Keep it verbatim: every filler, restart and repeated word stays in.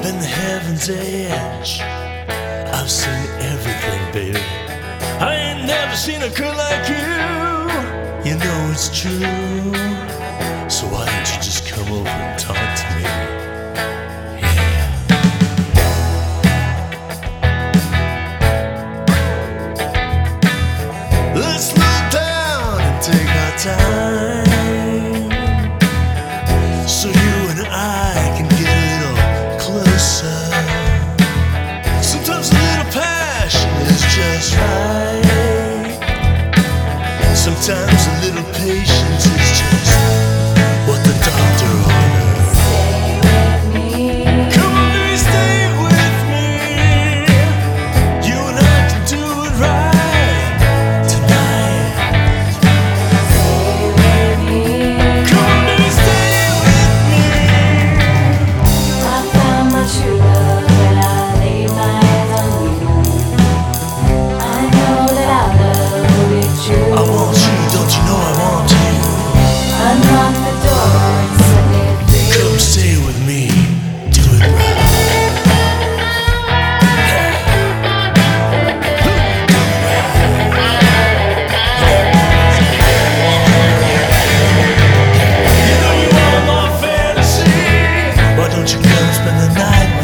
and the heaven's edge. I've seen everything, baby. I ain't never seen a girl like you. You know it's true. So why don't you just come over and talk to me? Yeah. Let's slow down and take our time, so you and I can get a little closer. Sometimes a little passion is just right. Sometimes a little patience is just what the doctor ordered. Stay with me. Come on, baby, stay with me. You and I can do it right tonight. Stay with me. Come on, baby, stay with me. I found my true love when I laid my hands on you. I know that our love will be true. I want you, don't you know I want you? Unlock the door and set me free. Come stay with me, do it right. You know you are my fantasy. Why don't you come spend the night